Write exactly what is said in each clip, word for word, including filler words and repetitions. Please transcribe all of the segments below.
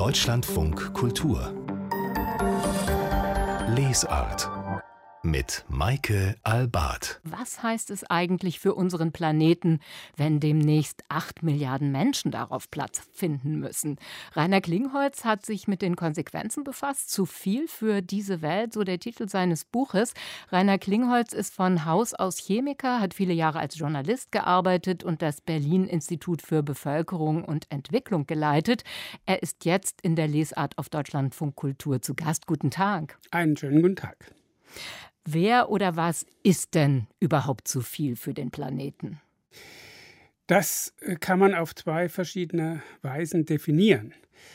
Deutschlandfunk Kultur Lesart mit Maike Albart. Was heißt es eigentlich für unseren Planeten, wenn demnächst acht Milliarden Menschen darauf Platz finden müssen? Rainer Klingholz hat sich mit den Konsequenzen befasst. Zu viel für diese Welt, so der Titel seines Buches. Rainer Klingholz ist von Haus aus Chemiker, hat viele Jahre als Journalist gearbeitet und das Berlin-Institut für Bevölkerung und Entwicklung geleitet. Er ist jetzt in der Lesart auf Deutschlandfunk Kultur zu Gast. Guten Tag. Einen schönen guten Tag. Wer oder was ist denn überhaupt zu viel für den Planeten? Das kann man auf zwei verschiedene Weisen definieren.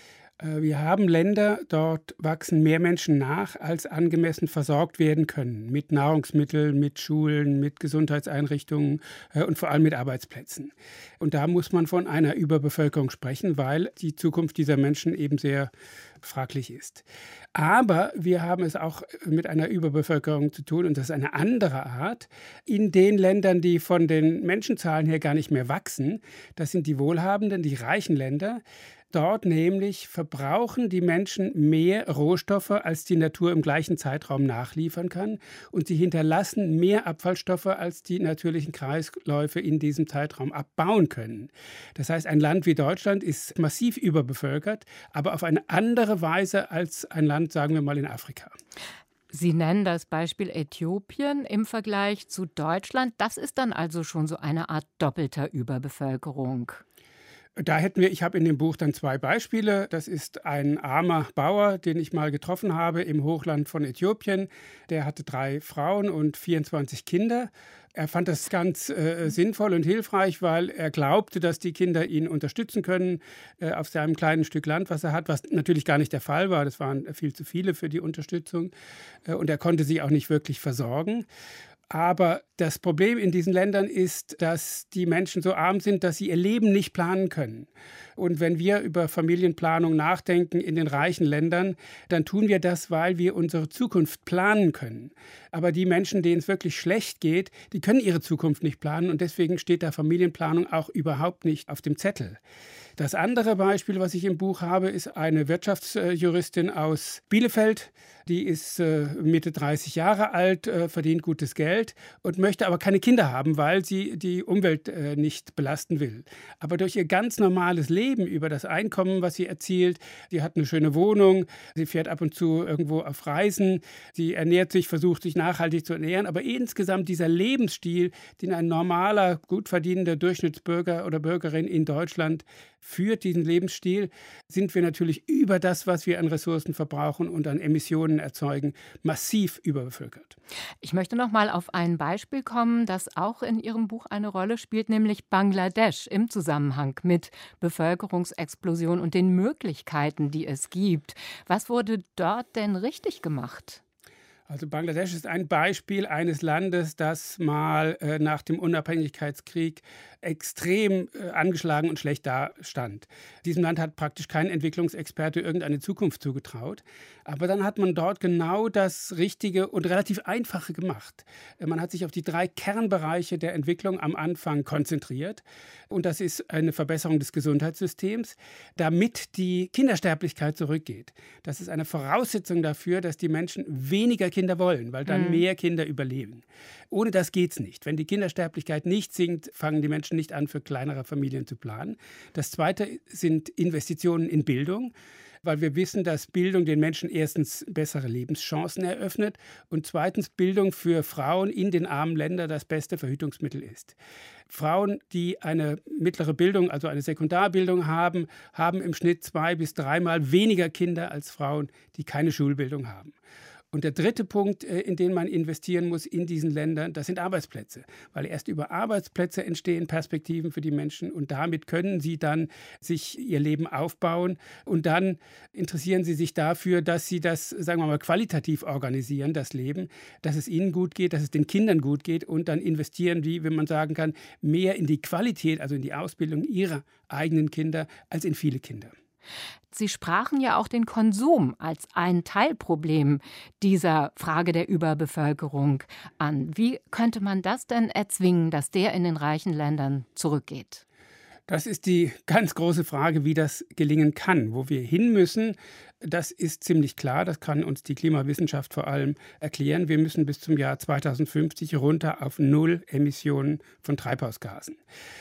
Wir haben Länder, dort wachsen mehr Menschen nach, als angemessen versorgt werden können. Mit Nahrungsmitteln, mit Schulen, mit Gesundheitseinrichtungen und vor allem mit Arbeitsplätzen. Und da muss man von einer Überbevölkerung sprechen, weil die Zukunft dieser Menschen eben sehr fraglich ist. Aber wir haben es auch mit einer Überbevölkerung zu tun, und das ist eine andere Art. In den Ländern, die von den Menschenzahlen her gar nicht mehr wachsen, das sind die wohlhabenden, die reichen Länder. Dort nämlich verbrauchen die Menschen mehr Rohstoffe, als die Natur im gleichen Zeitraum nachliefern kann. Und sie hinterlassen mehr Abfallstoffe, als die natürlichen Kreisläufe in diesem Zeitraum abbauen können. Das heißt, ein Land wie Deutschland ist massiv überbevölkert, aber auf eine andere Weise als ein Land, sagen wir mal, in Afrika. Sie nennen das Beispiel Äthiopien im Vergleich zu Deutschland. Das ist dann also schon so eine Art doppelter Überbevölkerung. Da hätten wir, ich habe in dem Buch dann zwei Beispiele. Das ist ein armer Bauer, den ich mal getroffen habe im Hochland von Äthiopien. Der hatte drei Frauen und vierundzwanzig Kinder. Er fand das ganz äh, sinnvoll und hilfreich, weil er glaubte, dass die Kinder ihn unterstützen können äh, auf seinem kleinen Stück Land, was er hat, was natürlich gar nicht der Fall war. Das waren viel zu viele für die Unterstützung. Äh, und er konnte sie auch nicht wirklich versorgen. Aber das Problem in diesen Ländern ist, dass die Menschen so arm sind, dass sie ihr Leben nicht planen können. Und wenn wir über Familienplanung nachdenken in den reichen Ländern, dann tun wir das, weil wir unsere Zukunft planen können. Aber die Menschen, denen es wirklich schlecht geht, die können ihre Zukunft nicht planen. Und deswegen steht da Familienplanung auch überhaupt nicht auf dem Zettel. Das andere Beispiel, was ich im Buch habe, ist eine Wirtschaftsjuristin aus Bielefeld. Die ist äh, Mitte dreißig Jahre alt, äh, verdient gutes Geld und möchte aber keine Kinder haben, weil sie die Umwelt äh, nicht belasten will. Aber durch ihr ganz normales Leben, über das Einkommen, was sie erzielt, sie hat eine schöne Wohnung, sie fährt ab und zu irgendwo auf Reisen, sie ernährt sich, versucht sich nachhaltig zu ernähren, aber insgesamt dieser Lebensstil, den ein normaler, gut verdienender Durchschnittsbürger oder Bürgerin in Deutschland führt, diesen Lebensstil, sind wir natürlich über das, was wir an Ressourcen verbrauchen und an Emissionen erzeugen, massiv überbevölkert. Ich möchte noch mal auf ein Beispiel kommen, das auch in Ihrem Buch eine Rolle spielt, nämlich Bangladesch im Zusammenhang mit Bevölkerungsexplosion und den Möglichkeiten, die es gibt. Was wurde dort denn richtig gemacht? Also Bangladesch ist ein Beispiel eines Landes, das mal äh, nach dem Unabhängigkeitskrieg extrem äh, angeschlagen und schlecht dastand. Diesem Land hat praktisch kein Entwicklungsexperte irgendeine Zukunft zugetraut. Aber dann hat man dort genau das Richtige und relativ Einfache gemacht. Äh, man hat sich auf die drei Kernbereiche der Entwicklung am Anfang konzentriert. Und das ist eine Verbesserung des Gesundheitssystems, damit die Kindersterblichkeit zurückgeht. Das ist eine Voraussetzung dafür, dass die Menschen weniger Kinder wollen, weil dann mhm. mehr Kinder überleben. Ohne das geht's nicht. Wenn die Kindersterblichkeit nicht sinkt, fangen die Menschen nicht an, für kleinere Familien zu planen. Das Zweite sind Investitionen in Bildung, weil wir wissen, dass Bildung den Menschen erstens bessere Lebenschancen eröffnet und zweitens Bildung für Frauen in den armen Ländern das beste Verhütungsmittel ist. Frauen, die eine mittlere Bildung, also eine Sekundarbildung haben, haben im Schnitt zwei bis dreimal weniger Kinder als Frauen, die keine Schulbildung haben. Und der dritte Punkt, in den man investieren muss in diesen Ländern, das sind Arbeitsplätze. Weil erst über Arbeitsplätze entstehen Perspektiven für die Menschen und damit können sie dann sich ihr Leben aufbauen und dann interessieren sie sich dafür, dass sie das, sagen wir mal, qualitativ organisieren, das Leben, dass es ihnen gut geht, dass es den Kindern gut geht und dann investieren die, wenn man sagen kann, mehr in die Qualität, also in die Ausbildung ihrer eigenen Kinder als in viele Kinder. Sie sprachen ja auch den Konsum als ein Teilproblem dieser Frage der Überbevölkerung an. Wie könnte man das denn erzwingen, dass der in den reichen Ländern zurückgeht? Das ist die ganz große Frage, wie das gelingen kann. Wo wir hin müssen, das ist ziemlich klar. Das kann uns die Klimawissenschaft vor allem erklären. Wir müssen bis zum Jahr zweitausendfünfzig runter auf Null Emissionen von Treibhausgasen.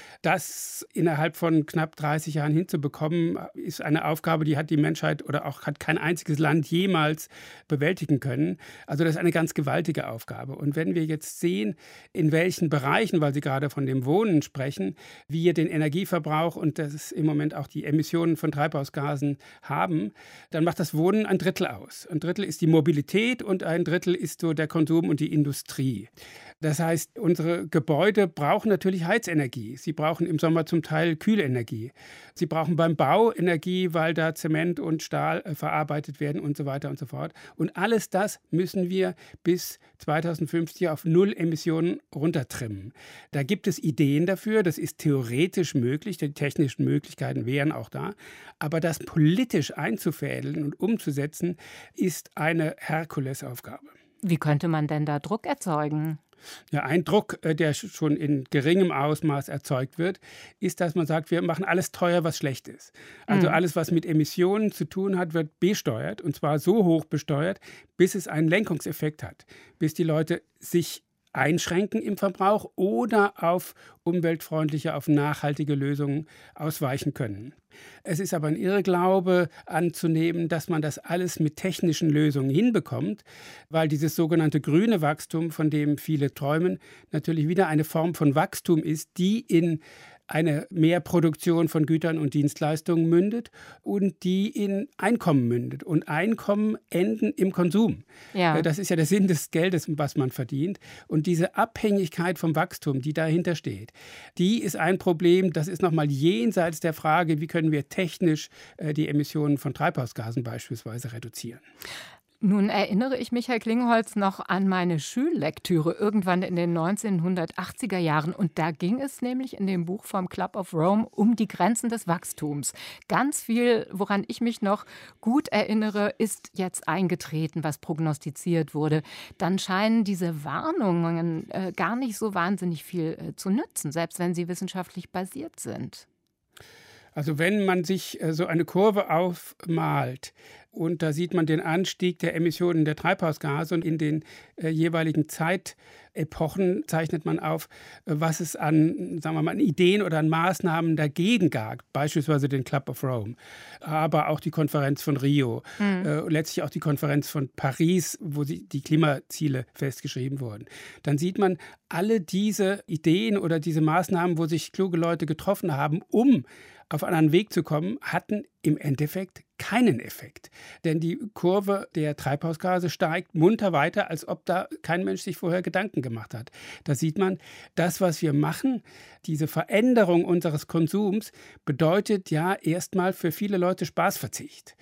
Das innerhalb von knapp dreißig Jahren hinzubekommen, ist eine Aufgabe, die hat die Menschheit oder auch hat kein einziges Land jemals bewältigen können. Also das ist eine ganz gewaltige Aufgabe. Und wenn wir jetzt sehen, in welchen Bereichen, weil Sie gerade von dem Wohnen sprechen, wir den Energieverbrauch und das ist im Moment auch die Emissionen von Treibhausgasen haben, dann macht das Wohnen ein Drittel aus. Ein Drittel ist die Mobilität und ein Drittel ist so der Konsum und die Industrie. Das heißt, unsere Gebäude brauchen natürlich Heizenergie. Sie brauchen im Sommer zum Teil Kühlenergie. Sie brauchen beim Bau Energie, weil da Zement und Stahl äh, verarbeitet werden und so weiter und so fort. Und alles das müssen wir bis zweitausendfünfzig auf Null Emissionen runtertrimmen. Da gibt es Ideen dafür, das ist theoretisch möglich, die technischen Möglichkeiten wären auch da. Aber das politisch einzufädeln und umzusetzen, ist eine Herkulesaufgabe. Wie könnte man denn da Druck erzeugen? Ja, ein Druck, der schon in geringem Ausmaß erzeugt wird, ist, dass man sagt, wir machen alles teuer, was schlecht ist. Also Mhm. alles, was mit Emissionen zu tun hat, wird besteuert und zwar so hoch besteuert, bis es einen Lenkungseffekt hat, bis die Leute sich einschränken im Verbrauch oder auf umweltfreundliche, auf nachhaltige Lösungen ausweichen können. Es ist aber ein Irrglaube anzunehmen, dass man das alles mit technischen Lösungen hinbekommt, weil dieses sogenannte grüne Wachstum, von dem viele träumen, natürlich wieder eine Form von Wachstum ist, die in eine Mehrproduktion von Gütern und Dienstleistungen mündet und die in Einkommen mündet. Und Einkommen enden im Konsum. Ja. Das ist ja der Sinn des Geldes, was man verdient. Und diese Abhängigkeit vom Wachstum, die dahinter steht, die ist ein Problem, das ist nochmal jenseits der Frage, wie können wir technisch äh, die Emissionen von Treibhausgasen beispielsweise reduzieren. Nun erinnere ich mich, Herr Klingholz, noch an meine Schullektüre irgendwann in den neunzehnhundertachtziger Jahren. Und da ging es nämlich in dem Buch vom Club of Rome um die Grenzen des Wachstums. Ganz viel, woran ich mich noch gut erinnere, ist jetzt eingetreten, was prognostiziert wurde. Dann scheinen diese Warnungen äh, gar nicht so wahnsinnig viel äh, zu nützen, selbst wenn sie wissenschaftlich basiert sind. Also wenn man sich äh, so eine Kurve aufmalt und da sieht man den Anstieg der Emissionen der Treibhausgase und in den äh, jeweiligen Zeitepochen zeichnet man auf, äh, was es an, sagen wir mal, an Ideen oder an Maßnahmen dagegen gab, beispielsweise den Club of Rome, aber auch die Konferenz von Rio, mhm. äh, letztlich auch die Konferenz von Paris, wo sie, die Klimaziele festgeschrieben wurden. Dann sieht man alle diese Ideen oder diese Maßnahmen, wo sich kluge Leute getroffen haben, um auf einen anderen Weg zu kommen, hatten im Endeffekt keinen Effekt. Denn die Kurve der Treibhausgase steigt munter weiter, als ob da kein Mensch sich vorher Gedanken gemacht hat. Da sieht man, das, was wir machen, diese Veränderung unseres Konsums, bedeutet ja erstmal für viele Leute Spaßverzicht.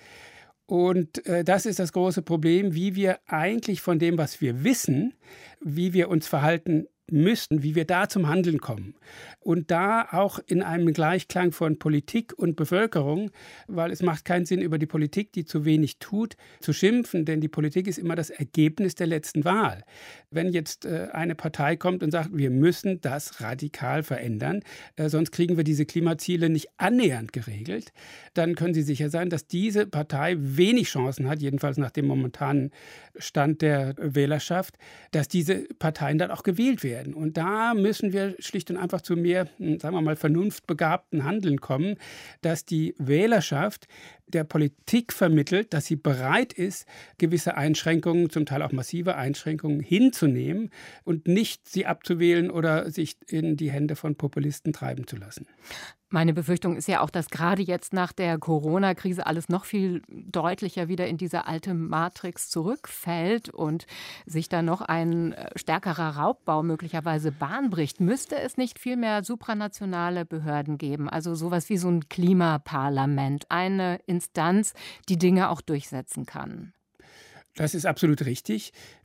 Und äh, das ist das große Problem, wie wir eigentlich von dem, was wir wissen, wie wir uns verhalten müssten, wie wir da zum Handeln kommen. Und da auch in einem Gleichklang von Politik und Bevölkerung, weil es macht keinen Sinn, über die Politik, die zu wenig tut, zu schimpfen, denn die Politik ist immer das Ergebnis der letzten Wahl. Wenn jetzt äh, eine Partei kommt und sagt, wir müssen das radikal verändern, äh, sonst kriegen wir diese Klimaziele nicht annähernd geregelt, dann können Sie sicher sein, dass diese Partei wenig Chancen hat, jedenfalls nach dem momentanen Stand der Wählerschaft, dass diese Parteien dann auch gewählt werden. Und da müssen wir schlicht und einfach zu mehr, sagen wir mal, vernunftbegabten Handeln kommen, dass die Wählerschaft der Politik vermittelt, dass sie bereit ist, gewisse Einschränkungen, zum Teil auch massive Einschränkungen hinzunehmen und nicht sie abzuwählen oder sich in die Hände von Populisten treiben zu lassen. Meine Befürchtung ist ja auch, dass gerade jetzt nach der Corona-Krise alles noch viel deutlicher wieder in diese alte Matrix zurückfällt und sich da noch ein stärkerer Raubbau möglicherweise Bahn bricht. Müsste es nicht viel mehr supranationale Behörden geben, also sowas wie so ein Klimaparlament, eine Instanz, die Dinge auch durchsetzen kann? Das ist absolut richtig.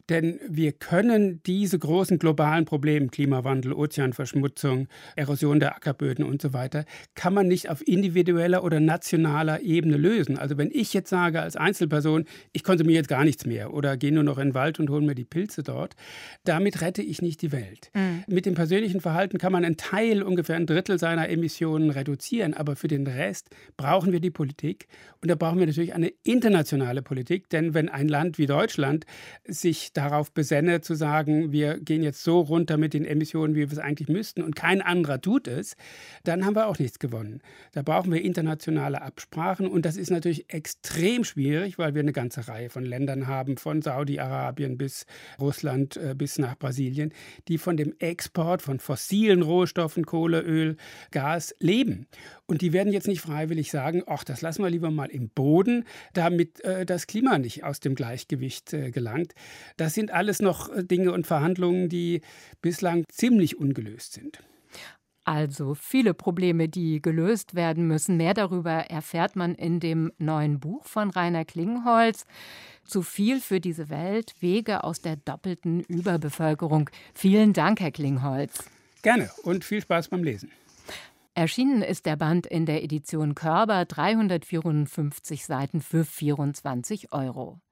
Denn wir können diese großen globalen Probleme, Klimawandel, Ozeanverschmutzung, Erosion der Ackerböden und so weiter, kann man nicht auf individueller oder nationaler Ebene lösen. Also wenn ich jetzt sage als Einzelperson, ich konsumiere jetzt gar nichts mehr oder gehe nur noch in den Wald und hole mir die Pilze dort, damit rette ich nicht die Welt. Mhm. Mit dem persönlichen Verhalten kann man einen Teil, ungefähr ein Drittel seiner Emissionen reduzieren, aber für den Rest brauchen wir die Politik und da brauchen wir natürlich eine internationale Politik, denn wenn ein Land wie Deutschland sich darauf besenne, zu sagen, wir gehen jetzt so runter mit den Emissionen, wie wir es eigentlich müssten und kein anderer tut es, dann haben wir auch nichts gewonnen. Da brauchen wir internationale Absprachen und das ist natürlich extrem schwierig, weil wir eine ganze Reihe von Ländern haben, von Saudi-Arabien bis Russland äh, bis nach Brasilien, die von dem Export von fossilen Rohstoffen, Kohle, Öl, Gas leben. Und die werden jetzt nicht freiwillig sagen, ach, das lassen wir lieber mal im Boden, damit äh, das Klima nicht aus dem Gleichgewicht äh, gelangt. Das sind alles noch äh, Dinge und Verhandlungen, die bislang ziemlich ungelöst sind. Also viele Probleme, die gelöst werden müssen. Mehr darüber erfährt man in dem neuen Buch von Rainer Klingholz. Zu viel für diese Welt, Wege aus der doppelten Überbevölkerung. Vielen Dank, Herr Klingholz. Gerne und viel Spaß beim Lesen. Erschienen ist der Band in der Edition Körber, dreihundertvierundfünfzig Seiten für vierundzwanzig Euro.